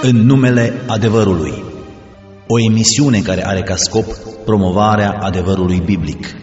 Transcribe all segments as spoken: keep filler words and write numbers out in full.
În numele adevărului. O emisiune care are ca scop promovarea adevărului biblic.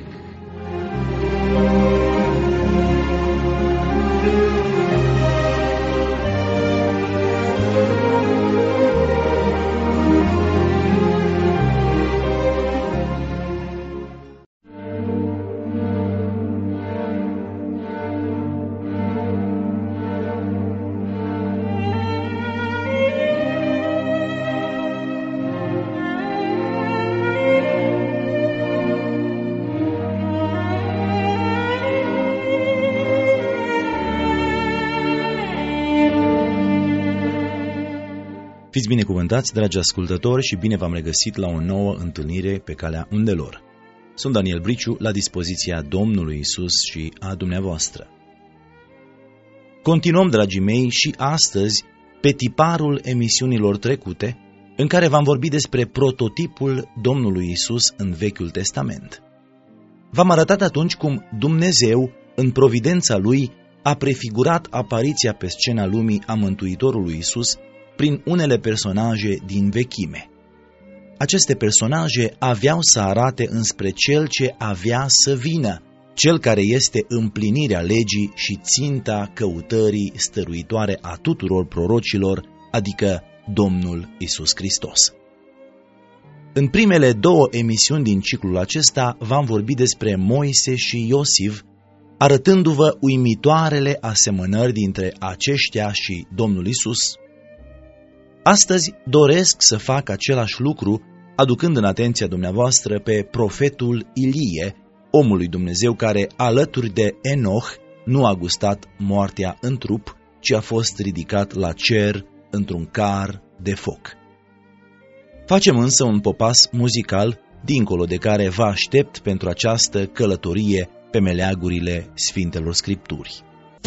Fiți binecuvântați, dragi ascultători, și bine v-am regăsit la o nouă întâlnire pe calea undelor. Sunt Daniel Briciu, la dispoziția Domnului Isus și a dumneavoastră. Continuăm, dragii mei, și astăzi pe tiparul emisiunilor trecute, în care v-am vorbit despre prototipul Domnului Isus în Vechiul Testament. V-am arătat atunci cum Dumnezeu, în providența Lui, a prefigurat apariția pe scena lumii a Mântuitorului Isus prin unele personaje din vechime. Aceste personaje aveau să arate înspre Cel ce avea să vină, Cel care este împlinirea legii și ținta căutării stăruitoare a tuturor prorocilor, adică Domnul Isus Hristos. În primele două emisiuni din ciclul acesta v-am vorbit despre Moise și Iosif, arătându-vă uimitoarele asemănări dintre aceștia și Domnul Isus. Astăzi doresc să fac același lucru, aducând în atenția dumneavoastră pe profetul Ilie, omul lui Dumnezeu care, alături de Enoch, nu a gustat moartea în trup, ci a fost ridicat la cer într-un car de foc. Facem însă un popas muzical, dincolo de care vă aștept pentru această călătorie pe meleagurile Sfintelor Scripturi.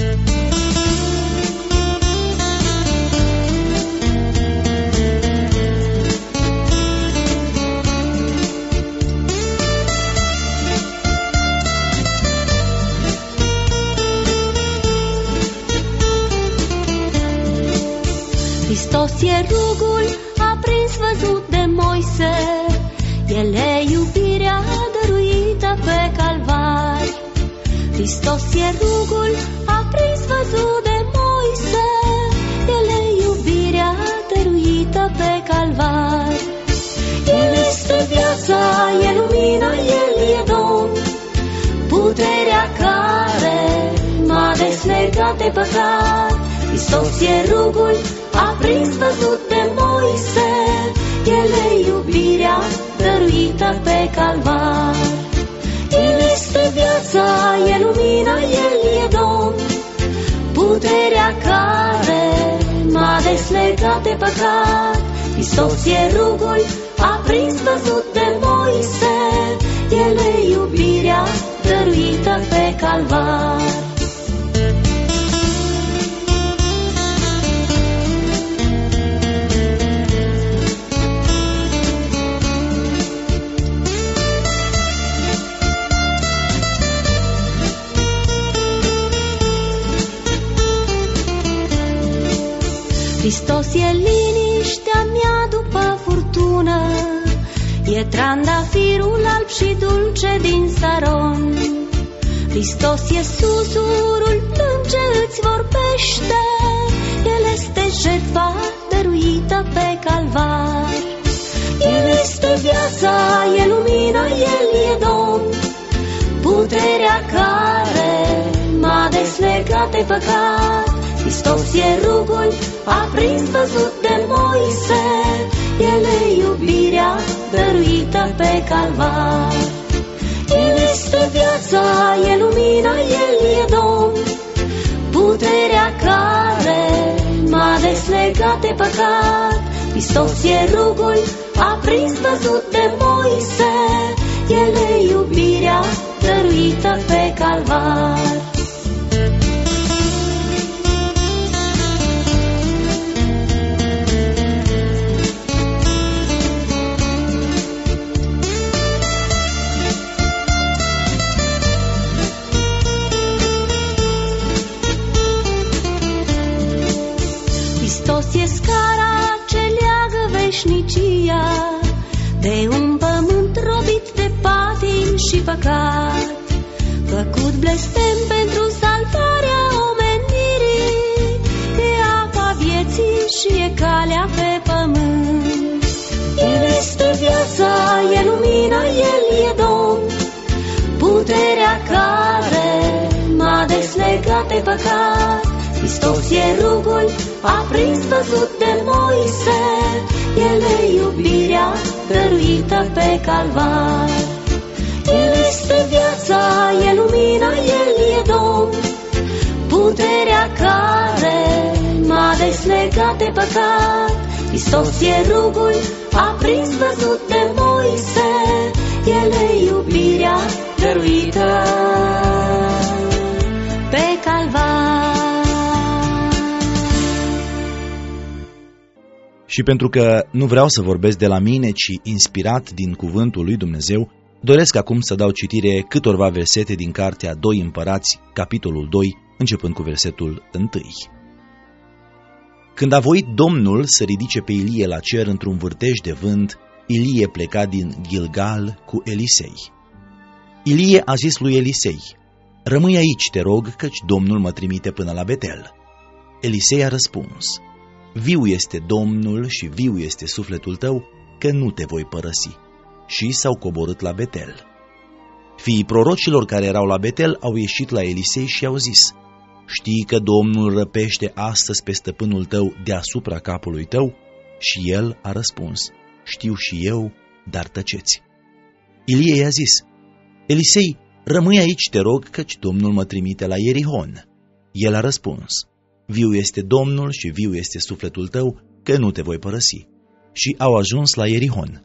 Hristos e rugul aprins văzut de Moise, El e iubirea dăruită pe Calvar. Hristos e rugul aprins văzut de Moise, El e iubirea dăruită pe Calvar. El este viața, e lumina, El e Domn, puterea care m-a deslegat de păcat. Hristos e rugul aprins văzut de Moise, El e iubirea dăruită pe Calvar. El este viața, e lumina, El e Domn, puterea care m-a deslegat de păcat. Hristos e rugul aprins văzut de Moise, El e iubirea dăruită pe Calvar. Hristos e liniștea mea după furtună, e trandafirul alb și dulce din Saron. Hristos e susurul plâns ce îți vorbește, El este jertfa dăruită pe Calvar. El este viața, e lumina, El e Domn, puterea care m-a deslegat de păcat. Hristos e rugul aprins văzut de Moise, El e iubirea dăruită pe Calvar. El este viața, e lumina, El e Domn, puterea care m-a deslegat de păcat. Hristos e rugul aprins văzut de Moise, El e iubirea dăruită pe Calvar. Hristos e scara ce veșnicia, de un pământ robit de patim și păcat, făcut blestem pentru salvarea omenirii, e apa vieții și e calea pe pământ. El este viața, e lumina, El e Domn, puterea care m-a deslegat de păcat. Hristos e rugul aprins văzut de Moise, El e iubirea dăruită pe calvar. El este viața, e lumina, El e Domn, puterea care m-a deslegat de păcat. Hristos e rugul aprins văzut de Moise, El e iubirea dăruită pe calvar. Și pentru că nu vreau să vorbesc de la mine, ci inspirat din cuvântul lui Dumnezeu, doresc acum să dau citire câtorva versete din cartea doi Împărați, capitolul doi, începând cu versetul unu. Când a voit Domnul să ridice pe Ilie la cer într-un vârtej de vânt, Ilie pleca din Gilgal cu Elisei. Ilie a zis lui Elisei: rămâi aici, te rog, căci Domnul mă trimite până la Betel. Elisei a răspuns: viu este Domnul și viu este sufletul tău, că nu te voi părăsi. Și s-au coborât la Betel. Fiii prorocilor care erau la Betel au ieșit la Elisei și i-au zis: știi că Domnul răpește astăzi pe stăpânul tău deasupra capului tău? Și el a răspuns: știu și eu, dar tăceți. Ilie i-a zis: Elisei, rămâi aici, te rog, căci Domnul mă trimite la Ierihon. El a răspuns: viu este Domnul și viu este sufletul tău, că nu te voi părăsi. Și au ajuns la Ierihon.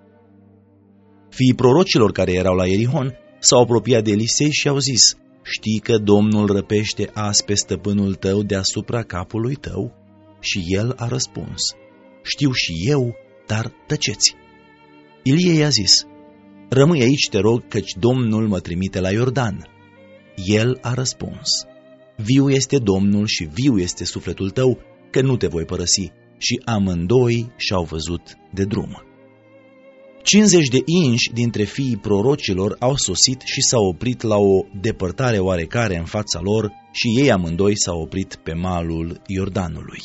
Fiii prorocilor care erau la Ierihon s-au apropiat de Elisei și au zis: știi că Domnul răpește azi pe stăpânul tău deasupra capului tău? Și el a răspuns: știu și eu, dar tăceți. Ilie i-a zis: rămâi aici, te rog, căci Domnul mă trimite la Iordan. El a răspuns: viu este Domnul și viu este sufletul tău, că nu te voi părăsi. Și amândoi și-au văzut de drum. cincizeci de inși dintre fiii prorocilor au sosit și s-au oprit la o depărtare oarecare în fața lor și ei amândoi s-au oprit pe malul Iordanului.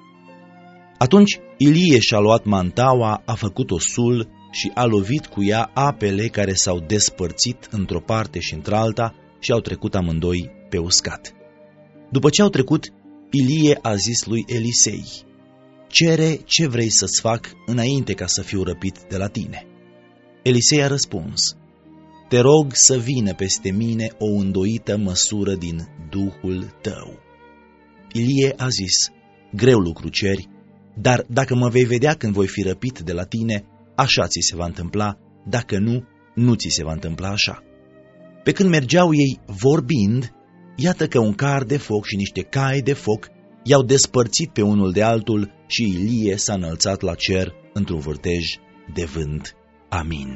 Atunci Ilie și-a luat mantaua, a făcut o sul și a lovit cu ea apele care s-au despărțit într-o parte și într-alta și au trecut amândoi pe uscat. După ce au trecut, Ilie a zis lui Elisei: cere ce vrei să-ți fac înainte ca să fiu răpit de la tine. Elisei a răspuns: te rog să vină peste mine o îndoită măsură din Duhul tău. Ilie a zis: greu lucru ceri, dar dacă mă vei vedea când voi fi răpit de la tine, așa ți se va întâmpla, dacă nu, nu ți se va întâmpla așa. Pe când mergeau ei vorbind, iată că un car de foc și niște cai de foc i-au despărțit pe unul de altul și Ilie s-a înălțat la cer într-un vârtej de vânt. Amin.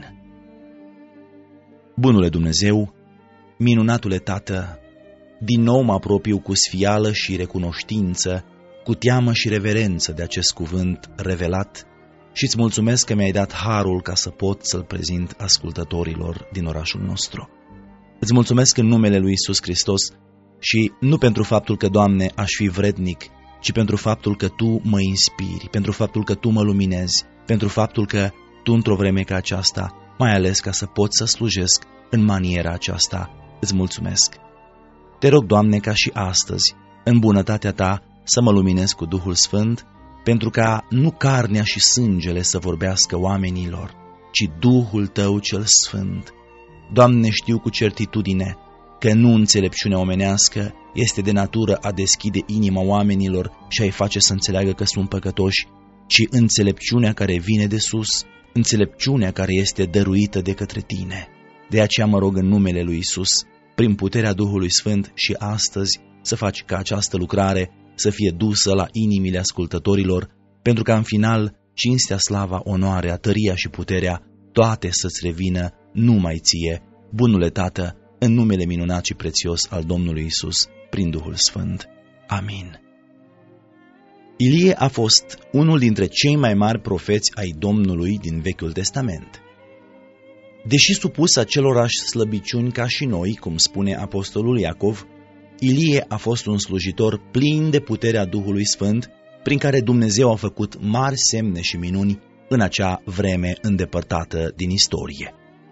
Bunule Dumnezeu, minunatule Tată, din nou mă apropiu cu sfială și recunoștință, cu teamă și reverență de acest cuvânt revelat și îți mulțumesc că mi-ai dat harul ca să pot să-l prezint ascultătorilor din orașul nostru. Îți mulțumesc în numele lui Iisus Hristos și nu pentru faptul că, Doamne, aș fi vrednic, ci pentru faptul că Tu mă inspiri, pentru faptul că Tu mă luminezi, pentru faptul că Tu, într-o vreme ca aceasta, m-ai ales ca să pot să slujesc în maniera aceasta. Îți mulțumesc. Te rog, Doamne, ca și astăzi, în bunătatea Ta, să mă luminezi cu Duhul Sfânt, pentru ca nu carnea și sângele să vorbească oamenilor, ci Duhul Tău cel Sfânt. Doamne, știu cu certitudine că nu înțelepciunea omenească este de natură a deschide inima oamenilor și a-i face să înțeleagă că sunt păcătoși, ci înțelepciunea care vine de sus, înțelepciunea care este dăruită de către Tine. De aceea mă rog în numele lui Iisus, prin puterea Duhului Sfânt și astăzi, să faci ca această lucrare să fie dusă la inimile ascultătorilor, pentru ca în final cinstea, slava, onoarea, tăria și puterea, toate să-ți revină numai Ție, bunule Tată, în numele minunat și prețios al Domnului Iisus, prin Duhul Sfânt. Amin. Ilie a fost unul dintre cei mai mari profeți ai Domnului din Vechiul Testament. Deși supus acelorași slăbiciuni ca și noi, cum spune apostolul Iacov, Ilie a fost un slujitor plin de puterea Duhului Sfânt, prin care Dumnezeu a făcut mari semne și minuni în acea vreme îndepărtată din istorie.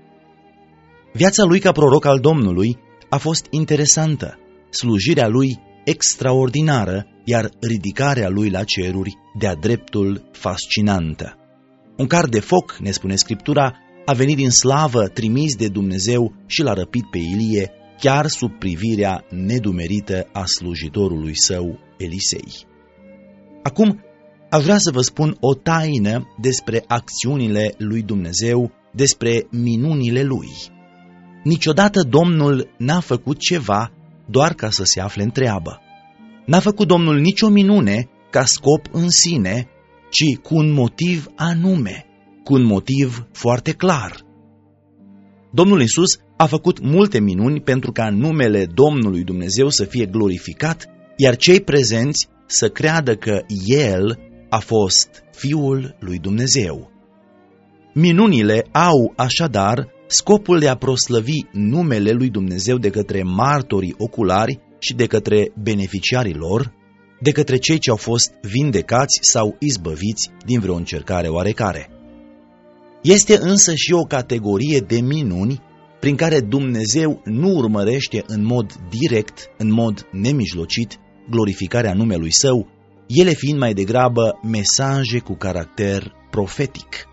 Viața lui ca proroc al Domnului a fost interesantă, slujirea lui extraordinară, iar ridicarea lui la ceruri de-a dreptul fascinantă. Un car de foc, ne spune Scriptura, a venit din slavă trimis de Dumnezeu și l-a răpit pe Ilie, chiar sub privirea nedumerită a slujitorului său, Elisei. Acum, aș vrea să vă spun o taină despre acțiunile lui Dumnezeu, despre minunile lui. Niciodată Domnul n-a făcut ceva doar ca să se afle în treabă. N-a făcut Domnul nicio minune ca scop în sine, ci cu un motiv anume, cu un motiv foarte clar. Domnul Iisus a făcut multe minuni pentru ca numele Domnului Dumnezeu să fie glorificat, iar cei prezenți să creadă că El a fost Fiul lui Dumnezeu. Minunile au așadar scopul de a proslăvi numele lui Dumnezeu de către martorii oculari și de către beneficiarii lor, de către cei ce au fost vindecați sau izbăviți din vreo încercare oarecare. Este însă și o categorie de minuni prin care Dumnezeu nu urmărește în mod direct, în mod nemijlocit, glorificarea numelui Său, ele fiind mai degrabă mesaje cu caracter profetic.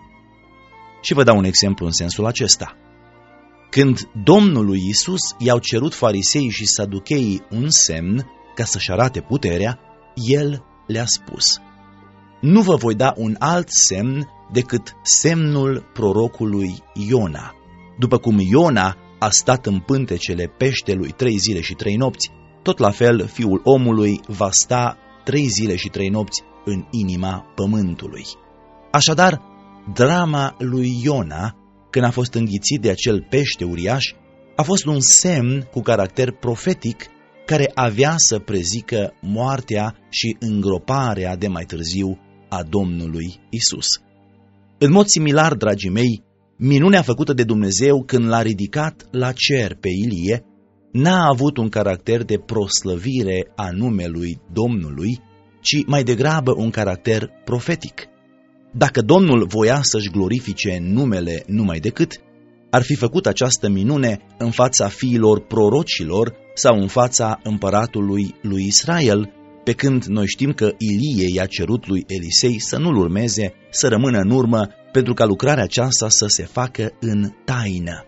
Și vă dau un exemplu în sensul acesta. Când Domnului Iisus i-au cerut fariseii și saducheii un semn ca să-și arate puterea, El le-a spus: nu vă voi da un alt semn decât semnul prorocului Iona. După cum Iona a stat în pântecele peștelui trei zile și trei nopți, tot la fel Fiul omului va sta trei zile și trei nopți în inima pământului. Așadar, drama lui Iona, când a fost înghițit de acel pește uriaș, a fost un semn cu caracter profetic care avea să prezică moartea și îngroparea de mai târziu a Domnului Isus. În mod similar, dragii mei, minunea făcută de Dumnezeu când l-a ridicat la cer pe Ilie n-a avut un caracter de proslăvire a numelui Domnului, ci mai degrabă un caracter profetic. Dacă Domnul voia să-și glorifice numele numai decât, ar fi făcut această minune în fața fiilor prorocilor sau în fața împăratului lui Israel, pe când noi știm că Ilie i-a cerut lui Elisei să nu-l urmeze, să rămână în urmă, pentru ca lucrarea aceasta să se facă în taină.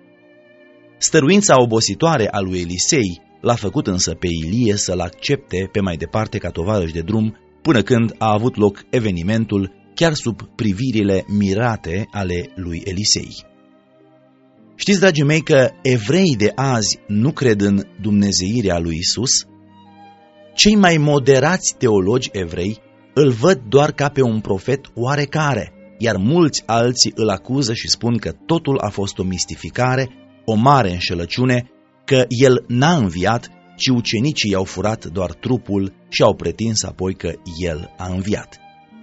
Stăruința obositoare a lui Elisei l-a făcut însă pe Ilie să-l accepte pe mai departe ca tovarăș de drum, până când a avut loc evenimentul, chiar sub privirile mirate ale lui Elisei. Știți, dragii mei, că evreii de azi nu cred în dumnezeirea lui Isus? Cei mai moderați teologi evrei îl văd doar ca pe un profet oarecare, iar mulți alții îl acuză și spun că totul a fost o mistificare, o mare înșelăciune, că el n-a înviat, ci ucenicii i-au furat doar trupul și au pretins apoi că el a înviat.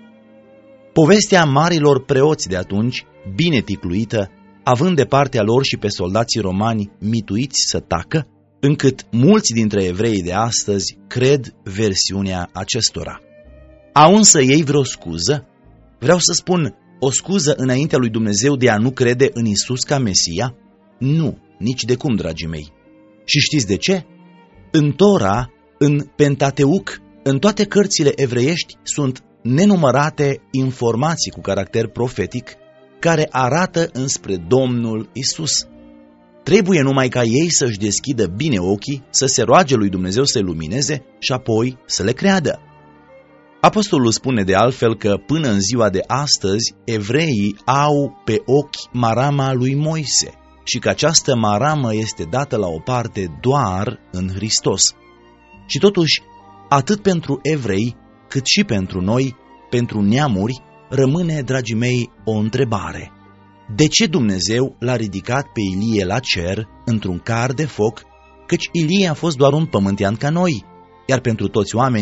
Povestea marilor preoți de atunci, bine ticluită, având de partea lor și pe soldații romani mituiți să tacă, încât mulți dintre evreii de astăzi cred versiunea acestora. Au însă ei vreo scuză? Vreau să spun, o scuză înaintea lui Dumnezeu de a nu crede în Isus ca Mesia? Nu, nici de cum, dragii mei. Și știți de ce? În Tora, în Pentateuc, în toate cărțile evreiești sunt nenumărate informații cu caracter profetic care arată înspre Domnul Isus. Trebuie numai ca ei să-și deschidă bine ochii, să se roage lui Dumnezeu să-i lumineze și apoi să le creadă. Apostolul spune de altfel că până în ziua de astăzi evreii au pe ochi marama lui Moise și că această maramă este dată la o parte doar în Hristos. Și totuși, atât pentru evrei, cât și pentru noi, pentru neamuri, rămâne, dragii mei, o întrebare. De ce Dumnezeu l-a ridicat pe Ilie la cer într-un car de foc, căci Ilie a fost doar un pământean ca noi, iar pentru toți oamenii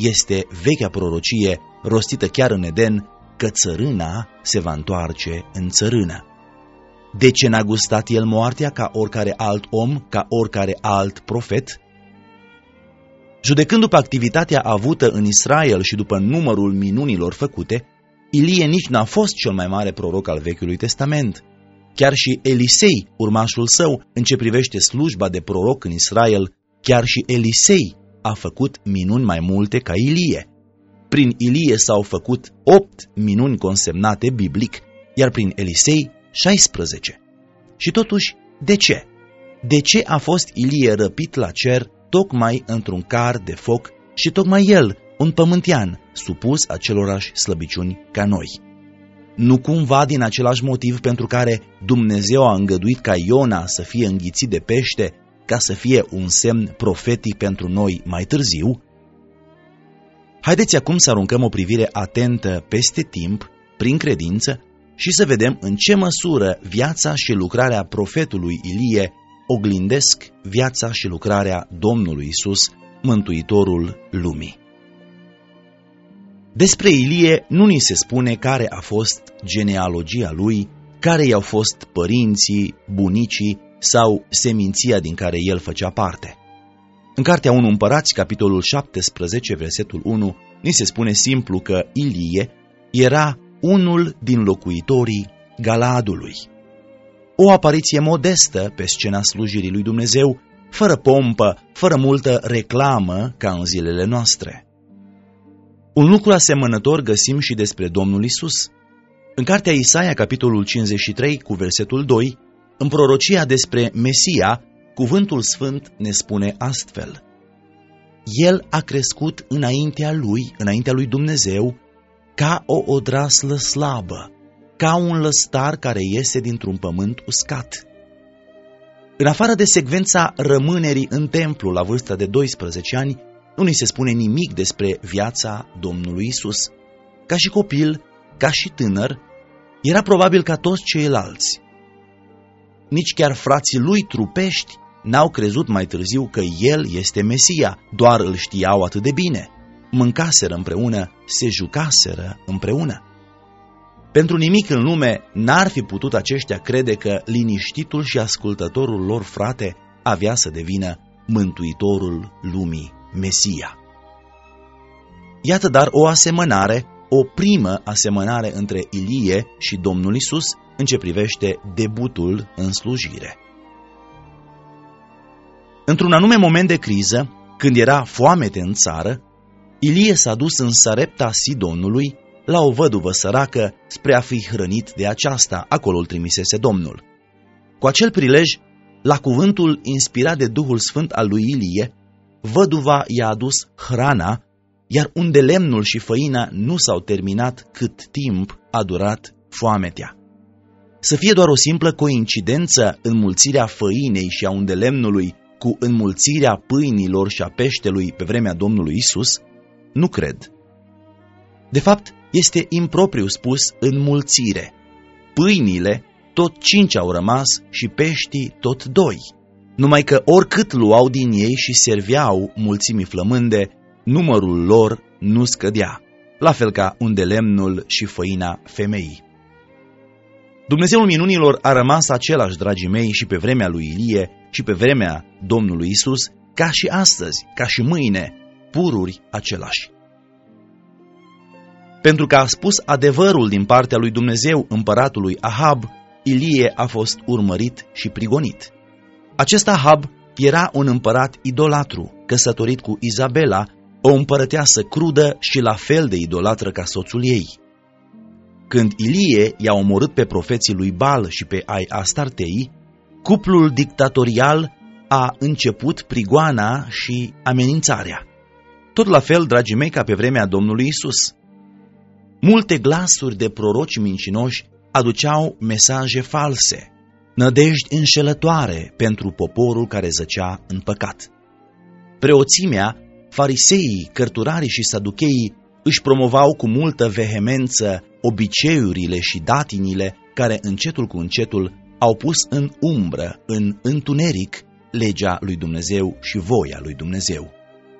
este vechea prorocie rostită chiar în Eden, că țărâna se va întoarce în țărână. De ce n-a gustat el moartea ca oricare alt om, ca oricare alt profet? Judecând după activitatea avută în Israel și după numărul minunilor făcute, Ilie nici n-a fost cel mai mare proroc al Vechiului Testament. Chiar și Elisei, urmașul său, în ce privește slujba de proroc în Israel, chiar și Elisei a făcut minuni mai multe ca Ilie. Prin Ilie s-au făcut opt minuni consemnate biblic, iar prin Elisei șaisprezece. Și totuși, de ce? De ce a fost Ilie răpit la cer tocmai într-un car de foc și tocmai el, un pământean, supus acelorași slăbiciuni ca noi? Nu cumva din același motiv pentru care Dumnezeu a îngăduit ca Iona să fie înghițit de pește, ca să fie un semn profetic pentru noi mai târziu? Haideți acum să aruncăm o privire atentă peste timp, prin credință, și să vedem în ce măsură viața și lucrarea profetului Ilie oglindesc viața și lucrarea Domnului Isus, Mântuitorul lumii. Despre Ilie nu ni se spune care a fost genealogia lui, care i-au fost părinții, bunicii sau seminția din care el făcea parte. În Cartea unu Împărați, capitolul șaptesprezece, versetul unu, ni se spune simplu că Ilie era unul din locuitorii Galaadului. O apariție modestă pe scena slujirii lui Dumnezeu, fără pompă, fără multă reclamă ca în zilele noastre. Un lucru asemănător găsim și despre Domnul Isus. În Cartea Isaia, capitolul cincizeci și trei, cu versetul doi, în prorocia despre Mesia, cuvântul sfânt ne spune astfel: El a crescut înaintea lui, înaintea lui Dumnezeu, ca o odraslă slabă, ca un lăstar care iese dintr-un pământ uscat. În afară de secvența rămânerii în templu la vârsta de doisprezece ani, nu ni se spune nimic despre viața Domnului Isus. Ca și copil, ca și tânăr, era probabil ca toți ceilalți. Nici chiar frații lui trupești n-au crezut mai târziu că el este Mesia, doar îl știau atât de bine. Mâncaseră împreună, se jucaseră împreună. Pentru nimic în lume n-ar fi putut aceștia crede că liniștitul și ascultătorul lor frate avea să devină Mântuitorul lumii, Mesia. Iată dar o asemănare, o primă asemănare între Ilie și Domnul Isus în ce privește debutul în slujire. Într-un anume moment de criză, când era foamete în țară, Ilie s-a dus în Sarepta Sidonului la o văduvă săracă spre a fi hrănit de aceasta, acolo îl trimisese Domnul. Cu acel prilej, la cuvântul inspirat de Duhul Sfânt al lui Ilie, văduva i-a adus hrana, iar unde lemnul și făina nu s-au terminat cât timp a durat foametea. Să fie doar o simplă coincidență înmulțirea făinei și a undelemnului cu înmulțirea pâinilor și a peștelui pe vremea Domnului Isus? Nu cred. De fapt, este impropriu spus înmulțire. Pâinile tot cinci au rămas și peștii tot doi. Numai că oricât luau din ei și serveau mulțimii flămânde, numărul lor nu scădea, la fel ca undelemnul și făina femeii. Dumnezeul minunilor a rămas același, dragii mei, și pe vremea lui Ilie și pe vremea Domnului Isus, ca și astăzi, ca și mâine, pururi același. Pentru că a spus adevărul din partea lui Dumnezeu împăratului Ahab, Ilie a fost urmărit și prigonit. Acest Ahab era un împărat idolatru, căsătorit cu Izabela, o împărăteasă crudă și la fel de idolatră ca soțul ei. Când Ilie i-a omorât pe profeții lui Baal și pe ai Astartei, cuplul dictatorial a început prigoana și amenințarea. Tot la fel, dragii mei, ca pe vremea Domnului Isus. Multe glasuri de proroci mincinoși aduceau mesaje false, nădejdi înșelătoare pentru poporul care zăcea în păcat. Preoțimea, fariseii, cărturarii și saducheii își promovau cu multă vehemență obiceiurile și datinile care încetul cu încetul au pus în umbră, în întuneric, legea lui Dumnezeu și voia lui Dumnezeu.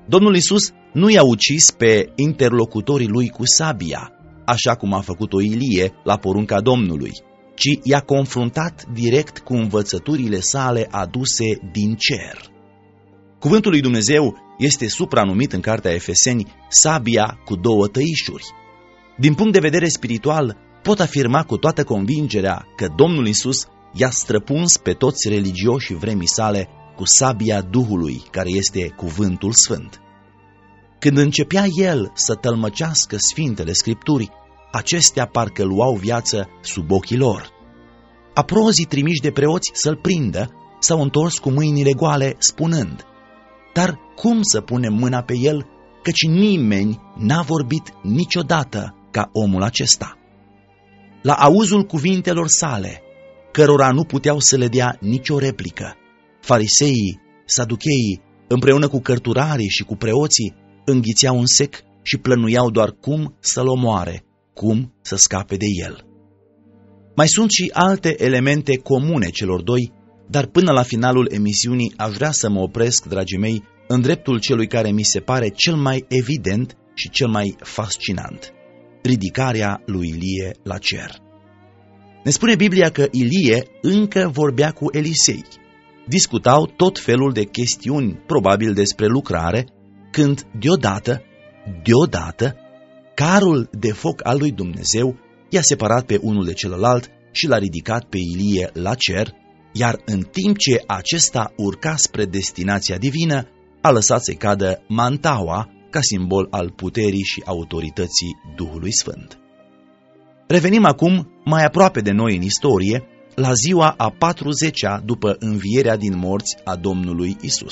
Domnul Iisus nu i-a ucis pe interlocutorii lui cu sabia, așa cum a făcut-o Ilie la porunca Domnului, ci i-a confruntat direct cu învățăturile sale aduse din cer. Cuvântul lui Dumnezeu este supranumit în cartea Efeseni sabia cu două tăișuri. Din punct de vedere spiritual, pot afirma cu toată convingerea că Domnul Iisus i-a străpuns pe toți religioșii vremii sale cu sabia Duhului, care este cuvântul sfânt. Când începea el să tălmăcească Sfintele Scripturi, acestea parcă luau viață sub ochii lor. Aprozii trimiși de preoți să-l prindă s-au întors cu mâinile goale, spunând: dar cum să punem mâna pe el, căci nimeni n-a vorbit niciodată ca omul acesta? La auzul cuvintelor sale, cărora nu puteau să le dea nicio replică, fariseii, saducheii, împreună cu cărturarii și cu preoții, înghițeau în sec și plănuiau doar cum să-l omoare, cum să scape de el. Mai sunt și alte elemente comune celor doi, dar până la finalul emisiunii aș vrea să mă opresc, dragii mei, în dreptul celui care mi se pare cel mai evident și cel mai fascinant: ridicarea lui Ilie la cer. Ne spune Biblia că Ilie încă vorbea cu Elisei. Discutau tot felul de chestiuni, probabil despre lucrare, când deodată, deodată, carul de foc al lui Dumnezeu i-a separat pe unul de celălalt și l-a ridicat pe Ilie la cer, iar în timp ce acesta urca spre destinația divină, a lăsat să-i cadă mantaua ca simbol al puterii și autorității Duhului Sfânt. Revenim acum mai aproape de noi în istorie, la ziua a patruzecea după învierea din morți a Domnului Isus.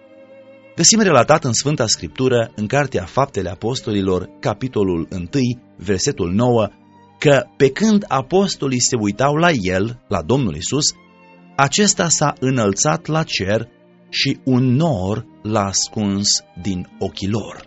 Găsim relatat în Sfânta Scriptură, în Cartea Faptele Apostolilor, capitolul unu, versetul nouă, că pe când apostolii se uitau la el, la Domnul Isus, acesta s-a înălțat la cer și un nor l-a ascuns din ochii lor.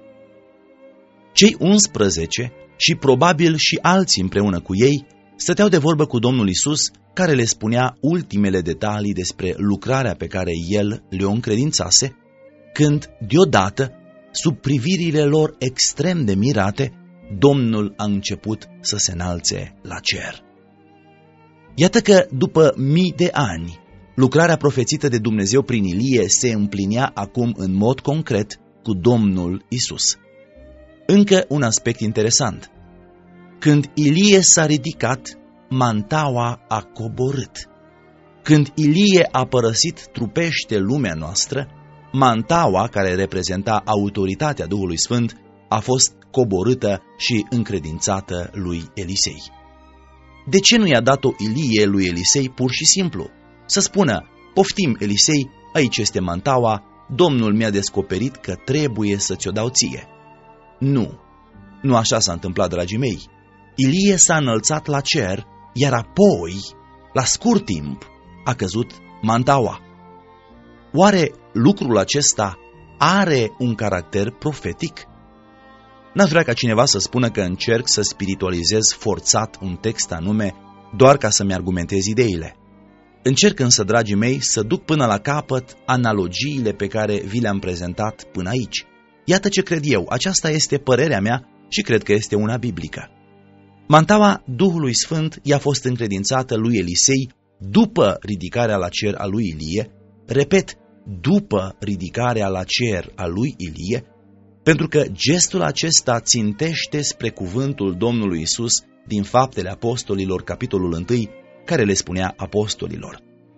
Cei unsprezece și probabil și alții împreună cu ei stăteau de vorbă cu Domnul Isus, care le spunea ultimele detalii despre lucrarea pe care el le-o încredințase, când, deodată, sub privirile lor extrem de mirate, Domnul a început să se înalțe la cer. Iată că, după mii de ani, lucrarea profețită de Dumnezeu prin Ilie se împlinea acum în mod concret cu Domnul Isus. Încă un aspect interesant. Când Ilie s-a ridicat, mantaua a coborât. Când Ilie a părăsit trupește lumea noastră, mantaua, care reprezenta autoritatea Duhului Sfânt, a fost coborâtă și încredințată lui Elisei. De ce nu i-a dat-o Ilie lui Elisei pur și simplu? Să spună: poftim, Elisei, aici este mantaua, Domnul mi-a descoperit că trebuie să ți-o dau ție. Nu, nu așa s-a întâmplat, dragii mei. Ilie s-a înălțat la cer, iar apoi, la scurt timp, a căzut mantaua. Oare lucrul acesta are un caracter profetic? N-aș vrea ca cineva să spună că încerc să spiritualizez forțat un text anume doar ca să-mi argumentez ideile. Încerc însă, dragii mei, să duc până la capăt analogiile pe care vi le-am prezentat până aici. Iată ce cred eu, aceasta este părerea mea și cred că este una biblică. Mantaua Duhului Sfânt i-a fost încredințată lui Elisei după ridicarea la cer a lui Ilie, repet, după ridicarea la cer a lui Ilie, pentru că gestul acesta țintește spre cuvântul Domnului Isus din Faptele Apostolilor, capitolul unu, care le spunea apostolilor: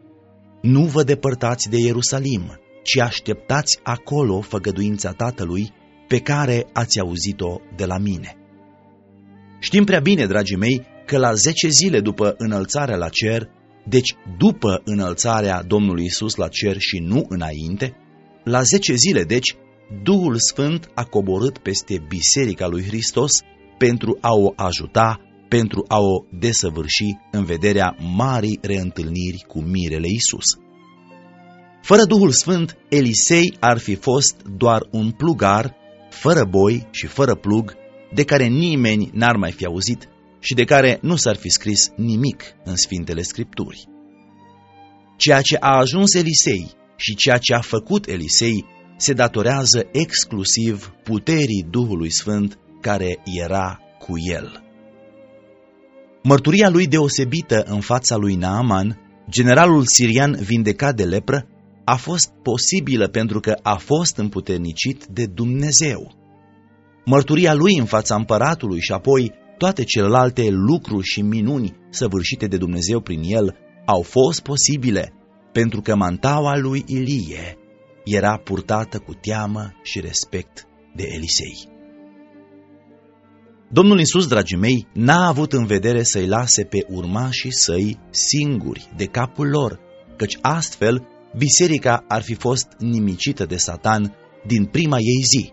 nu vă depărtați de Ierusalim, ci așteptați acolo făgăduința Tatălui pe care ați auzit-o de la mine. Știm prea bine, dragii mei, că la zece zile după înălțarea la cer, deci după înălțarea Domnului Isus la cer și nu înainte, la zece zile, deci, Duhul Sfânt a coborât peste Biserica lui Hristos pentru a o ajuta, pentru a o desăvârși în vederea marii reîntâlniri cu mirele Isus. Fără Duhul Sfânt, Elisei ar fi fost doar un plugar, fără boi și fără plug, de care nimeni n-ar mai fi auzit și de care nu s-ar fi scris nimic în Sfintele Scripturi. Ceea ce a ajuns Elisei și ceea ce a făcut Elisei se datorează exclusiv puterii Duhului Sfânt care era cu el. Mărturia lui deosebită în fața lui Naaman, generalul sirian vindecat de lepră, a fost posibilă pentru că a fost împuternicit de Dumnezeu. Mărturia lui în fața împăratului și apoi toate celelalte lucruri și minuni săvârșite de Dumnezeu prin el au fost posibile pentru că mantaua lui Ilie era purtată cu teamă și respect de Elisei. Domnul Iisus, dragii mei, n-a avut în vedere să-i lase pe urmașii săi singuri de capul lor, căci astfel biserica ar fi fost nimicită de Satan din prima ei zi.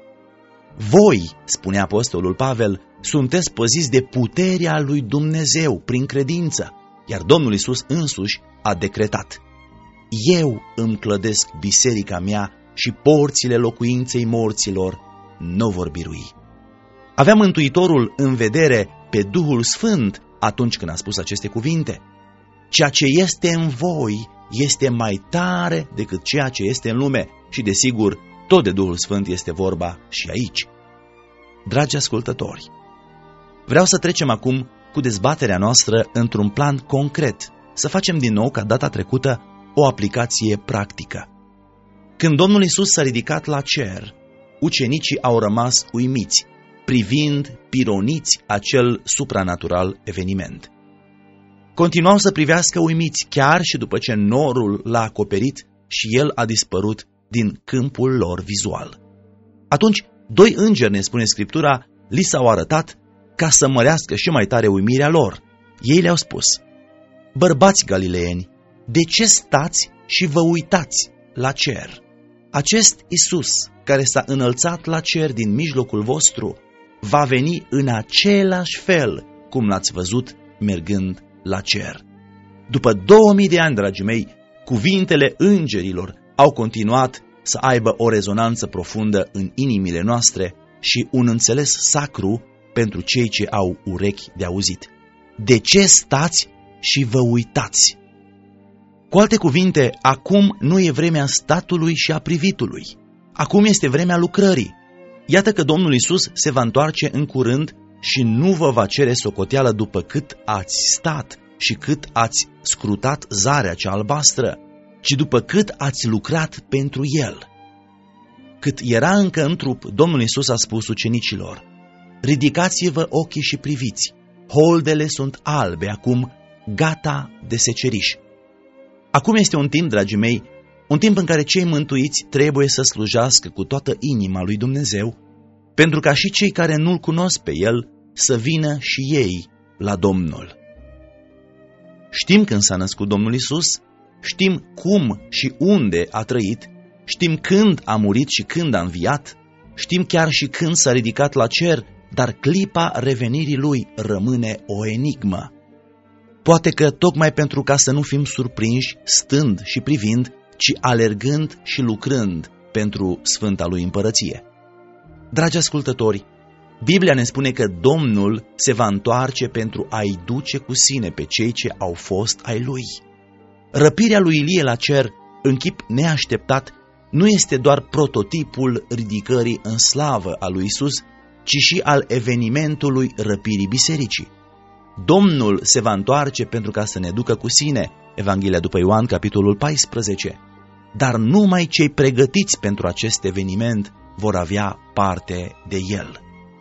Voi, spune apostolul Pavel, sunteți păziți de puterea lui Dumnezeu prin credință, iar Domnul Iisus însuși a decretat: eu îmi clădesc biserica mea și porțile locuinței morților nu vor birui. Avea Mântuitorul în vedere pe Duhul Sfânt atunci când a spus aceste cuvinte. Ceea ce este în voi este mai tare decât ceea ce este în lume și, desigur, tot de Duhul Sfânt este vorba și aici. Dragi ascultători, vreau să trecem acum cu dezbaterea noastră într-un plan concret, să facem din nou, ca data trecută, o aplicație practică. Când Domnul Iisus s-a ridicat la cer, ucenicii au rămas uimiți, privind pironiți acel supranatural eveniment. Continuau să privească uimiți chiar și după ce norul l-a acoperit și el a dispărut din câmpul lor vizual. Atunci, doi îngeri, ne spune Scriptura, li s-au arătat ca să mărească și mai tare uimirea lor. Ei le-au spus: bărbați galileeni, de ce stați și vă uitați la cer? Acest Iisus, care s-a înălțat la cer din mijlocul vostru, va veni în același fel cum l-ați văzut mergând la cer. După două mii de ani, dragii mei, cuvintele îngerilor au continuat să aibă o rezonanță profundă în inimile noastre și un înțeles sacru pentru cei ce au urechi de auzit. De ce stați și vă uitați? Cu alte cuvinte, acum nu e vremea statului și a privitului. Acum este vremea lucrării. Iată că Domnul Iisus se va întoarce în curând și nu vă va cere socoteală după cât ați stat și cât ați scrutat zarea cea albastră, ci după cât ați lucrat pentru El. Cât era încă în trup, Domnul Iisus a spus ucenicilor: ridicați-vă ochii și priviți, holdele sunt albe acum, gata de seceriș. Acum este un timp, dragii mei, un timp în care cei mântuiți trebuie să slujească cu toată inima lui Dumnezeu, pentru ca și cei care nu-L cunosc pe El să vină și ei la Domnul. Știm când s-a născut Domnul Iisus, știm cum și unde a trăit, știm când a murit și când a înviat, știm chiar și când s-a ridicat la cer, dar clipa revenirii Lui rămâne o enigmă. Poate că tocmai pentru ca să nu fim surprinși stând și privind, ci alergând și lucrând pentru Sfânta Lui Împărăție. Dragi ascultători, Biblia ne spune că Domnul se va întoarce pentru a-i duce cu sine pe cei ce au fost ai Lui. Răpirea lui Ilie la cer, în chip neașteptat, nu este doar prototipul ridicării în slavă a lui Iisus, ci și al evenimentului răpirii bisericii. Domnul se va întoarce pentru ca să ne ducă cu sine, Evanghelia după Ioan, capitolul paisprezece, dar numai cei pregătiți pentru acest eveniment vor avea parte de el.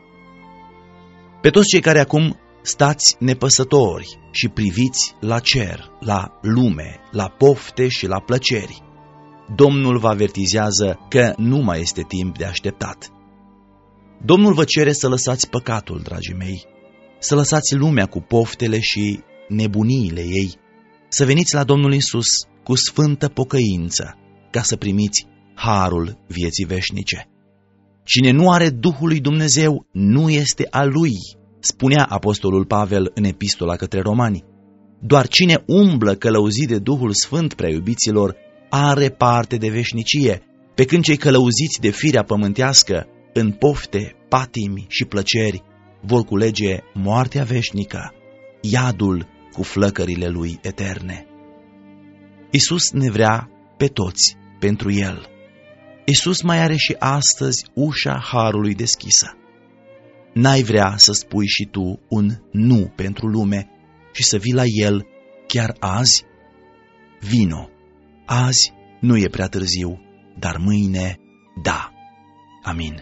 Pe toți cei care acum stați nepăsători și priviți la cer, la lume, la pofte și la plăceri, Domnul vă avertizează că nu mai este timp de așteptat. Domnul vă cere să lăsați păcatul, dragii mei, să lăsați lumea cu poftele și nebuniile ei, să veniți la Domnul Iisus cu sfântă pocăință, ca să primiți harul vieții veșnice. Cine nu are Duhul lui Dumnezeu nu este al Lui, spunea apostolul Pavel în epistola către Romani. Doar cine umblă călăuzit de Duhul Sfânt, prea iubiților, are parte de veșnicie, pe când cei călăuziți de firea pământească, în pofte, patimi și plăceri, vor culege moartea veșnică, iadul cu flăcările lui eterne. Iisus ne vrea pe toți pentru El. Iisus mai are și astăzi ușa harului deschisă. N-ai vrea să spui și tu un nu pentru lume și să vii la El chiar azi? Vino! Azi nu e prea târziu, dar mâine, da. Amin.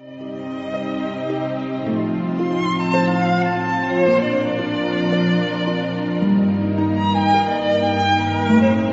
Thank you.